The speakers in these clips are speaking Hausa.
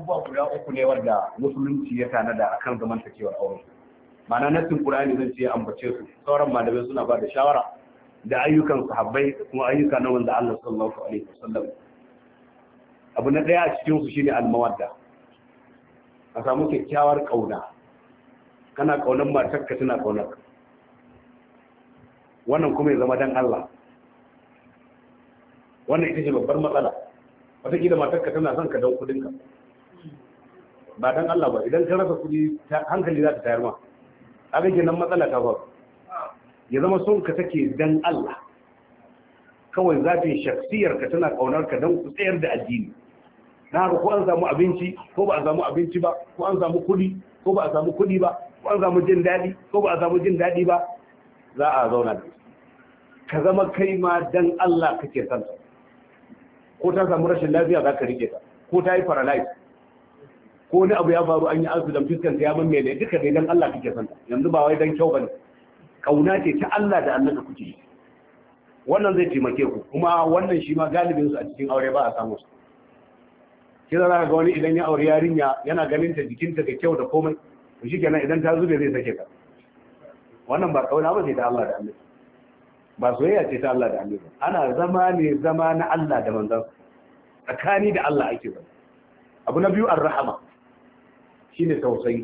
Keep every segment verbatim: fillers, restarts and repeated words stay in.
abubuwa guda uku ne wanda musulunci ya tanada akan zamantakewar aure. Ma'ana nassin Qur'ani zan ce ambace su, sauran malamai suna ba da shawara da ayyukan sahabbai da kuma ayyuka na wanda Allah sallallahu alaihi wasallam. Abu na daya a cikin su shine al-mawadda. A samu kyakkyawar kauna. Kana kaunan matarka tana kaunar ka. Wannan kuma ya zama dan Allah. Wannan ita ce babbar matsala. Wataƙila matarka tana son ka don kudinka. Ba dan Allah ba, idan ka rasa kudi hankali za ta tayar ma. Abin kenan matsala ta faru. Ya zama son ka take dan Allah. Kawai zafin shaksiyar ka tana kaunar ka don ku tsayar da addini. Na haka ko an samu abinci ko ba a samu abinci ba, ko an samu kudi ko ba a samu kudi ba, ko an samu jin daɗi ko ba a samu jin daɗi ba, za a zauna da ka zama kai ma dan Allah kake son ta. Ko ta samu rashin lafiya za ka rike ta, ko ta yi paralyze, ko wani abu ya faru an yi accident fiskanta ya mamme ne, duka dai dan Allah kake son ta. Yanzu ba wai dan kyau bane, kauna ce ta Allah da annabi kuke yi. Wannan zai taimake ku, kuma wannan shi ma galibin su a cikin aure ba a samu su. Kira za ka ga wani idan ya aure yarinya yana ganin ta jikinta da kyau da komai, to shi kenan idan ta zube zai sake ka. Wannan ba kauna ba ce ta Allah da annabi, ba soyayya ce ta Allah da annabi. Ana zama ne zama na Allah da manzon tsakani da Allah ake zama. Abu na biyu ar-rahama shine tausayi.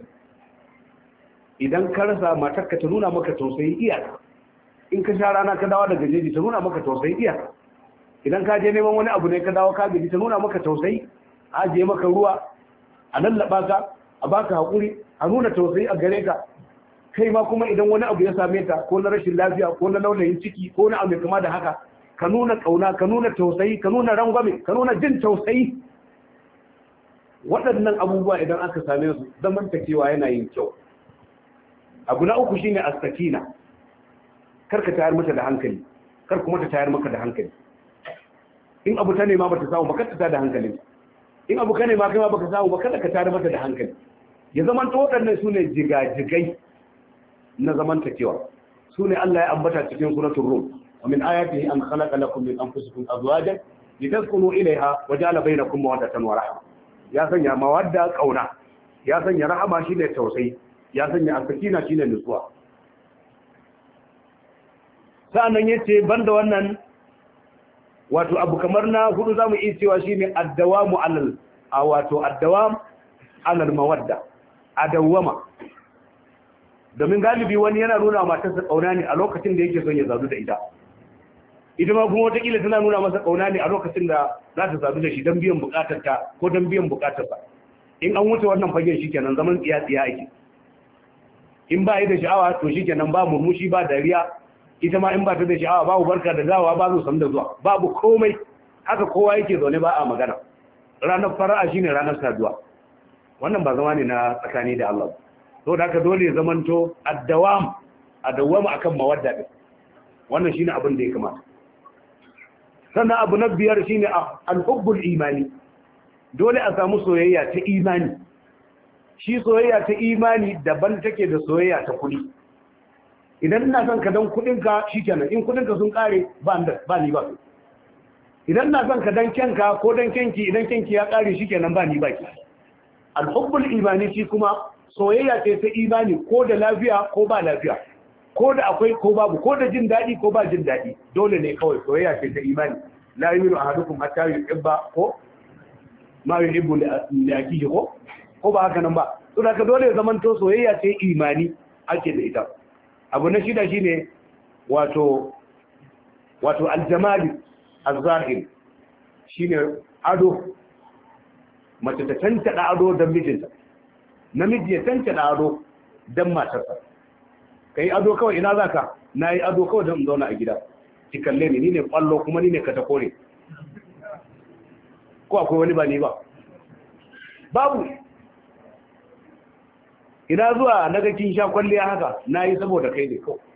Idan ka rasa matarka ta nuna maka tausayi iyaka, in ka sha rana ka dawo daga jeji ta nuna maka tausayi iyaka, idan ka je neman wani abu ne ka dawo ka gaji ta nuna maka tausayi, a ajiye maka ruwa, a lallaba ka, a baka hakuri, a nuna tausayi a gare ka. Kai ma kuma idan wani abu ya same ta, ko na rashin lafiya ko na launayin ciki ko na abu mai kama da haka, ka nuna kauna, ka nuna tausayi, ka nuna rangwame, ka nuna jin tausayi. Waɗannan abubuwa idan aka same su, zamantakewa yana yin kyau. Abu na uku shine as-sakina. Kar ka tayar mata da hankali, kar kuma ta tayar maka da hankali. In abu ta nema bata samu ba, kar ta tada da hankali. In abu ka nema kai ma baka samu ba, kada ka tayar mata da hankali. Ya zamanta waɗannan sune jigajigai na zamantakewa. Sune Allah ya ambata cikin suratul rum. Wa min ayatihi an khalaqa lakum min anfusikum azwajan litaskunu ilayha wa ja'ala bainakum mawaddatan wa rahma. Ya sanya mawadda kauna, ya sanya rahama shine tausayi, ya sanya as-sakina shine nutsuwa. Sa'annan yace banda wannan wato abu kamar na hudu zamu iya cewa shine ad-dawamu alal a wato ad-dawam alal mawadda, adawama. Domin galibi wani yana nuna matarsa kauna ne a lokacin da yake son ya zadu da ita. Ita ma kuma wataƙila tana nuna masa kauna ne a lokacin da za ta zadu da shi don biyan bukatarta ko don biyan bukatarsa. In an wuce wannan fagen shi kenan zaman tsiya-tsiya ake. In ba yi da sha'awa to shi kenan ba murmushi ba dariya, ita ma in ba ta da sha'awa babu barka da dawa babu sam da zuwa, babu komai, haka kowa yake zaune ba a magana. Ranar fara'a shine ranar saduwa. Wannan ba zama ne na tsakani da Allah. To da haka dole zamanto addawam adawama akan mawadda din. Wannan shine abin da ya kamata. Sannan abu na biyar shine al-hubbul imani. Dole a samu soyayya ta imani. Shi soyayya ta imani daban take da soyayya ta kudi. Idan ina son ka dan kudinka shikenan, in kudinka sun kare ba da ba ni ba. Idan ina son ka dan kenka ko dan kenki, idan kenki ya kare shikenan ba ni ba ki. Al-hubbul imani shi kuma soyayya ce ta imani, ko da lafiya ko ba lafiya, ko da akwai ko babu, ko da jin daɗi ko ba jin daɗi, dole ne kawai soyayya ce ta imani. La yu'minu ahadukum hatta yuhibba ko ma yuhibbu li akihi ko ko ba haka nan ba. To da ka dole zaman to soyayya ce imani ake da ita. Abu na shida shine wato wato aljamali az-zahir, shine ado. Mace ta tantada ado don mijinta, namiji ya tantada ado don matarsa. Kai ado kawai ina zaka? Nayi ado kawai don zauna a gida. Ki kalle ni, ni ne kwallo kuma ni ne katakore. Ko akwai wani ba ni ba? Babu. Ina zuwa naga kin sha kwalliya haka, nayi saboda kai ne kawai.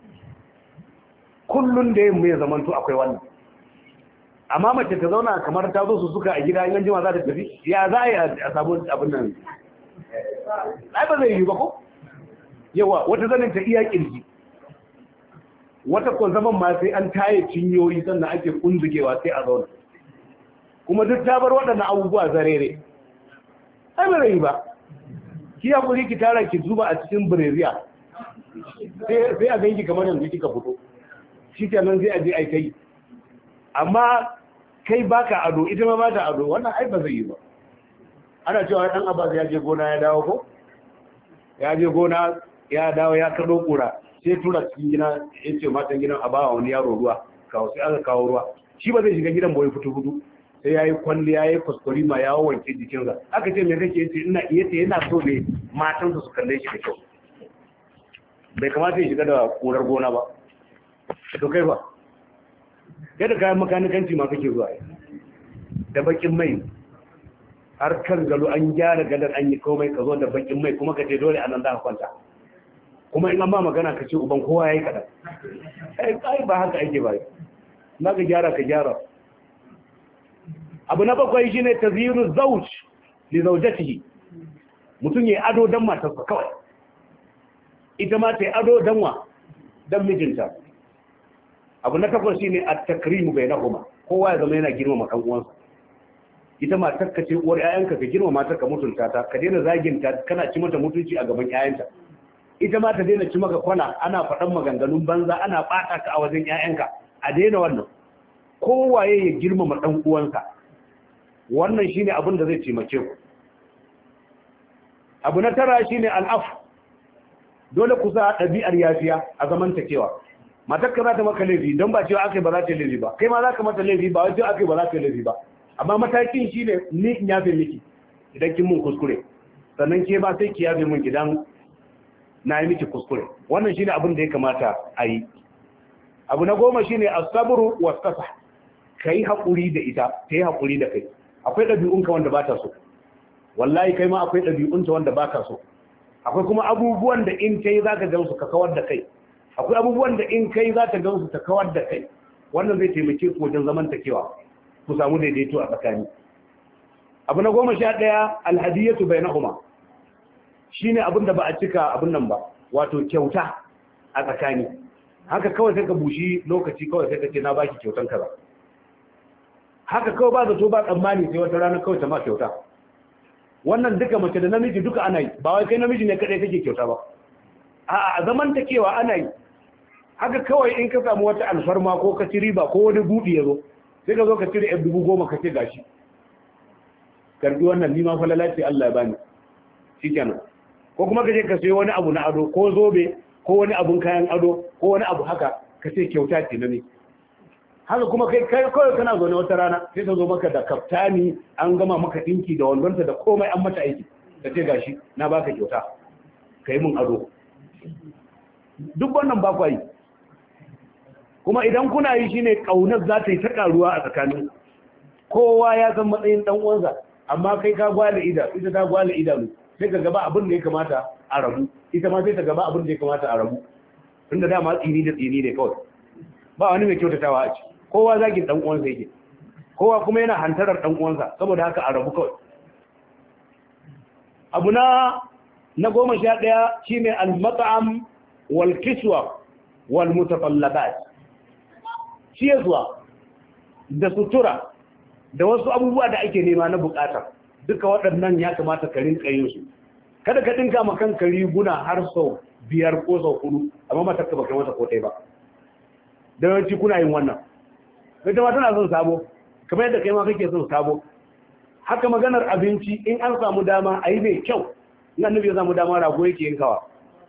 Kullun da yin mai zamanto akwai wannan. Amma mace ta zauna kamar ta zo su suka a gida, in jima za ta tafi, ya za a yi a samu abin nan? Ai ba zai yi ba ko? Yawa, wata zanen ta iya kirji, wata ko zaman ma sai an taye cinyoyi sannan ake kunzugewa sai a zauna. Kuma duk ta bar waɗannan abubuwa zarere. ai ba zai ba ki ya kuri ki tara ki zuba a cikin breziya sai sai a ganki kamar yanzu kika fito shi kenan sai a je ai kai amma kai baka ado ita ma ba ta ado wannan ai ba zai yi ba ana cewa dan Abbas ya je gona ya dawo ko ya je gona ya dawo ya kado kura sai tura cikin gina yace matan gidan a bawa wani yaro ruwa kawo sai aka kawo ruwa shi ba zai shiga gidan boye futu futu sai yayi kwalli yayi kuskure ma ya wanke jikinsa aka ce me kake yace ina yace yana so ne matan su kalle shi da kyau bai kamata ya shiga da kurar gona ba to kai ba yadda kayan makanikanci ma kake zuwa da bakin mai har kan galo an gyara gadar an yi komai ka zo da bakin mai kuma ka ce dole anan za ka kwanta kuma in an ba magana ka ce uban kowa ya yi kaɗan ai ba haka ake ba na ka gyara ka gyara abu na bakwai shi ne taziru zauj li zaujatihi mutum ya yi ado don matarsa kawai ita ma ta yi ado don wa don mijinta abu na takwas shi ne a takrimu bai na kuma kowa ya zama yana girmama ɗan uwansa ita matar ka ce uwar ƴaƴanka ka girma matar ka mutunta ta ka daina zagin ta kana ci mata mutunci a gaban ƴaƴanta ita ma ta daina ci maka kwana ana faɗan maganganun banza ana ɓata ka a wajen ƴaƴanka a daina wannan kowaye ya girmama ɗan uwansa wannan shine abin da zai taimake ku abu na tara shine al'af dole ku sa ɗabi'ar yafiya a zamantakewa matar ka za ta maka laifi don ba cewa akai ba za ta laifi ba kai ma za ka mata laifi ba wai cewa akai ba za ta laifi ba amma matakin shi ne ni in yafe miki idan kin mun kuskure sannan ke ba sai ki yafe mun idan na yi miki kuskure wannan shine abin da ya kamata a yi abu na goma shine as-sabru was-safa kai hakuri da ita ta yi hakuri da kai akwai ɗabi'unka wanda ba ta so wallahi kai ma akwai ɗabi'unta wanda ba ka so akwai kuma abubuwan da in kai za ka gansu ka kawar da kai akwai abubuwan da in kai za ta gansu ta kawar da kai wannan zai taimake ku wajen zamantakewa ku samu daidaito a tsakani abu na goma sha ɗaya alhadiyatu bainahuma shine abin da ba a cika abin nan ba wato kyauta a tsakani haka kawai sai ka bushi lokaci kawai sai ka ce na baki kyautan kaza haka kawai ba zato ba tsammani sai wata rana kawai ta ma kyauta wannan duka mace da namiji duka ana yi ba wai kai namiji ne kadai kake kyauta ba a zaman takewa ana yi haka kawai in ka samu wata alfarma ko ka ci riba ko wani buɗi ya zo sai ka zo ka cire yan dubu goma ka ce gashi karbi wannan nima fa lalace Allah ya bani shikenan ko kuma ka je ka sayo wani abu na ado ko zobe ko wani abun kayan ado ko wani abu haka ka ce kyauta ce na ne haka kuma kai kai kawai kana zo ne wata rana sai ta zo maka da kaftani an gama maka dinki da wandonta da komai an mata aiki ka ce gashi na baka kyauta kai mun ado duk wannan ba kwai kuma idan kuna yi shine kaunar za ta yi ta karuwa a tsakanin kowa ya san matsayin dan uwansa amma kai ka gwale ida ita ta gwale idanu sai ka gaba abin da ya kamata a rabu ita ma sai ta gaba abin da ya kamata a rabu tunda dama tsini da tsini ne kawai ba wani mai kyautatawa a ci kowa zagin dan uwansa yake kowa kuma yana hantarar dan uwansa saboda haka a rabu kawai abu na na goma sha ɗaya shine al-mat'am wal kiswa wal mutafallabat ciyarwa da sutura da wasu abubuwa da ake nema na bukata duka waɗannan ya kamata ka rinka yin su kada ka dinka ma kanka riguna har sau biyar ko sau hudu amma matar ka baka mata ko ɗaya ba da yawanci kuna yin wannan kai ta tana son sabo kamar yadda kai ma kake son sabo haka maganar abinci in an samu dama a yi mai kyau in annabi ya samu dama rago yake yankawa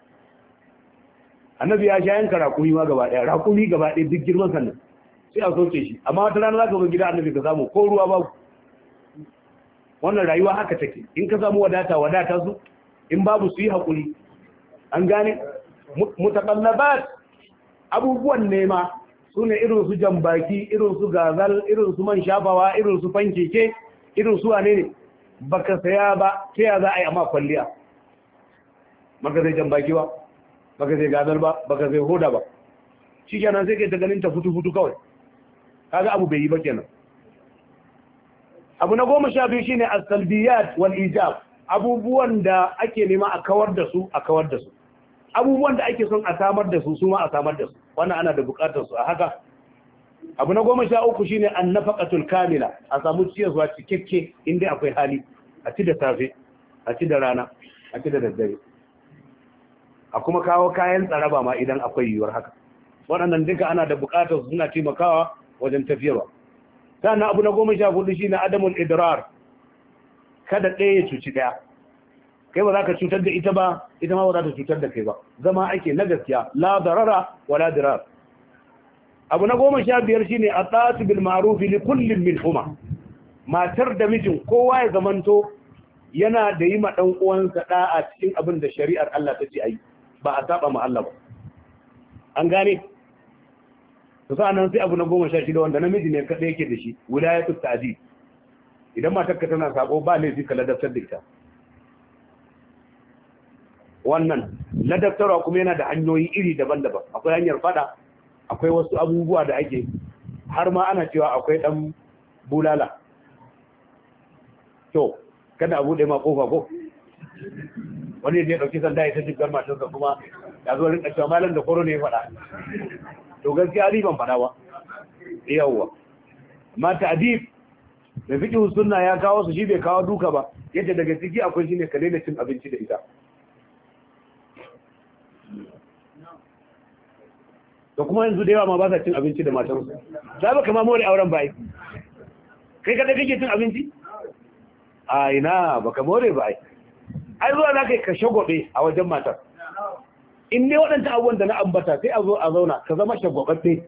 annabi ya sha yanka rakumi ma gaba ɗaya rakumi gaba ɗaya duk girman sannan sai a soke shi amma wata rana za ka zo gida annabi ka samu ko ruwa babu wannan rayuwa haka take in ka samu wadata wadata su in babu su yi haƙuri an gane mutaqallabat abubuwan nema su ne irin su jambaki irin su gazal irin su man shafawa irin su fankeke irin su wane ne baka saya ba ta ya za a yi amma kwalliya baka zai jambaki ba baka zai gazal ba baka zai hoda ba shi kenan sai ke ta ganin ta futu-futu kawai kaga abu bai yi ba kenan abu na goma sha biyu shine as-salbiyat wal ijab abubuwan da ake nema a kawar da su a kawar da su abubuwan da ake son a samar da su su ma a samar da su wannan ana da bukatar su a haka abu na goma sha uku shine an-nafaqatul kamila a samu ciyarwa cikakke inda akwai hali a ci da safe a ci da rana a ci da daddare a kuma kawo kayan tsaraba ma idan akwai yiwuwar haka waɗannan duka ana da buƙatar suna taimakawa wajen tafiyarwa sannan abu na goma sha hudu shine adamul idrar kada ɗaya ya cuci ɗaya kai ba za ka cutar da ita ba ita ma ba za ta cutar da kai ba zama ake na gaskiya la darara wala dirar abu na goma sha biyar shine atatu bil ma'ruf li kullin minhuma matar da mijin kowa ya zamanto yana da yi ma dan uwansa da'a cikin abin da shari'ar Allah ta ce ayi ba a saba ma Allah ba an gane to sanan sai abu na goma sha shida wanda namiji ne kada yake da shi wilayatu ta'dil idan matarka tana sabo ba laifi ka ladabtar da ita wannan ladabtarwa kuma yana da hanyoyi iri daban-daban akwai hanyar fada akwai wasu abubuwa da ake har ma ana cewa akwai dan bulala to kada a bude ma kofa ko wani ya dauki sanda ya tafi garma matarsa kuma ya zo rinka cewa malam da koro ne ya fada to gaskiya riban fada ba yawa amma ta'dib da fiqh sunna ya kawo su shi bai kawo duka ba yadda daga ciki akwai shine ka daina cin abinci da ita to kuma yanzu da yawa ma ba sa cin abinci da matansu za ba kama more auren bai kai kada kake cin abinci a ina baka more bai ai zuwa za ka ka shagobe a wajen matar in dai waɗanta abubuwan da na ambata sai a zo a zauna ka zama shagwababbe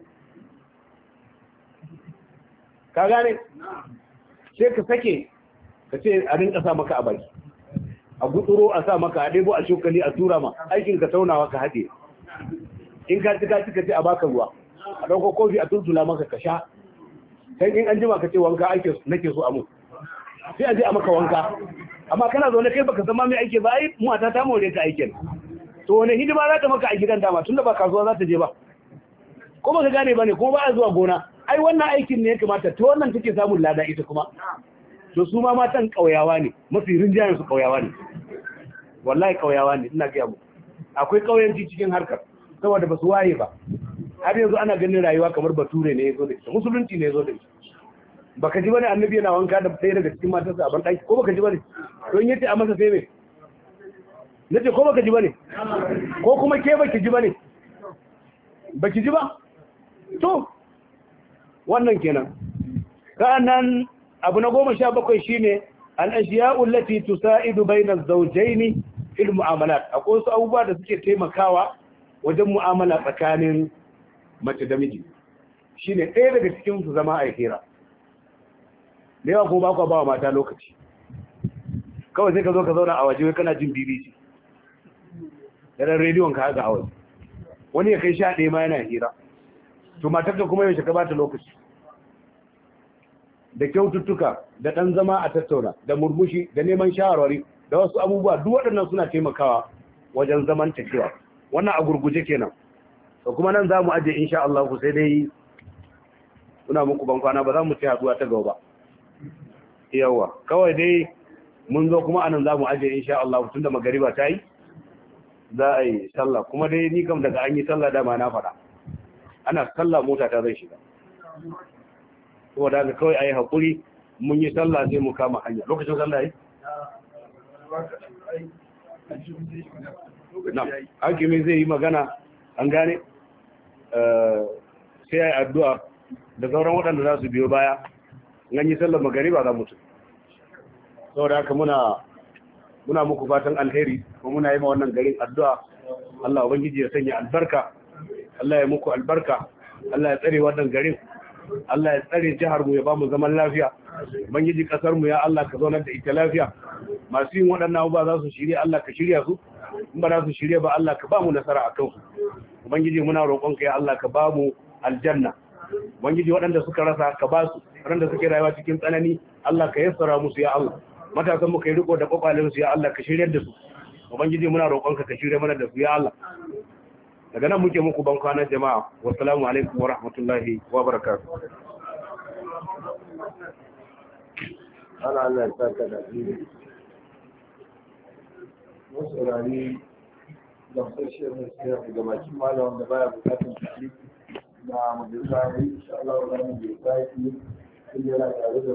ka gane sai ka sake ka ce a rinka sa maka a baki a gutsuro a sa maka a ɗebo a shokali a tura ma aikin ka taunawa ka haɗe in ka ci ka ci ka ce a baka ruwa a ɗauko kofi a tuntula maka ka sha sai in an jima ka ce wanka ake nake so a mu sai a je a maka wanka amma kana zaune kai baka zama mai aiki ba ai mata ta more ta aikin to wani hidima za ta maka a gidan dama tunda ba kasuwa za ta je ba ko ba ka gane ba ne kuma ba a zuwa gona ai wannan aikin ne ya kamata ta wannan take samun lada ita kuma to su ma matan kauyawa ne mafi rinjayen su kauyawa ne wallahi kauyawa ne ina ga mu akwai kauyanci cikin harkar saboda ba su waye ba har yanzu ana ganin rayuwa kamar bature ne yazo da ita musulunci ne yazo da ita baka ji bane annabi yana wanka da ɗaya daga cikin matarsa a ban daki ko baka ji bane to in yace a masa sai me nace ko baka ji bane ko kuma ke baki ji bane baki ji ba to wannan kenan kanan abu na goma sha bakwai shine al-ashiya'u allati tusa'idu bayna az-zawjayn fil mu'amalat akwai wasu abubuwa da suke taimakawa wajen mu'amala tsakanin mace da miji shine ɗaya daga cikin su zama a hira da yawa ko ba ku ba wa mata lokaci kawai sai ka zo ka zauna a waje kana jin B B C da ran rediyon ka haka a waje wani ya kai sha ɗaya ma yana hira to matar ka kuma yaushe ka bata lokaci da kyaututtuka da ɗan zama a tattauna da murmushi da neman shawarwari da wasu abubuwa duk waɗannan suna taimakawa wajen zaman takewa wannan a gurguje kenan to kuma nan za mu aje insha Allah ku sai dai muna muku ban kwana ba za mu ci haduwa ta gaba yawa kawai dai mun zo kuma anan za mu aje insha Allah tunda magariba ta yi za a yi sallah kuma dai ni kam daga an yi sallah dama na faɗa ana sallah mota ta zai shiga saboda haka kawai ayi hakuri mun yi sallah sai mu kama hanya lokacin sallah yi na hakimi zai yi magana an gane sai ya yi addu'a da sauran waɗanda za su biyo baya an yi sallar magariba za mutu saboda haka muna muna muku fatan alheri kuma muna yi ma wannan garin addu'a Allah ubangiji ya sanya albarka Allah ya muku albarka Allah ya tsare wannan garin Allah ya tsare jihar mu ya ba mu zaman lafiya ubangiji kasar mu ya Allah ka zaunar da ita lafiya masu yin waɗannan abubuwa za su shirya Allah ka shirya su in ba za su shirya ba Allah ka ba mu nasara a kansu ubangiji muna roƙonka ya Allah ka ba mu aljanna ubangiji waɗanda suka rasa ka ba su waɗanda suke rayuwa cikin tsanani Allah ka yassara musu ya Allah matasan mu kai riko da kokalin su ya Allah ka shiryar da su ubangiji muna roƙonka ka shirya mana da su ya Allah daga nan muke muku ban kwana jama'a wassalamu alaikum wa rahmatullahi wa barakatuh ana Allah ya saka da ni wasu rani da fashe mai tsaya daga bakin malam da baya bukatun tafi da majalisa ne insha Allah wannan da ya yi yana tare da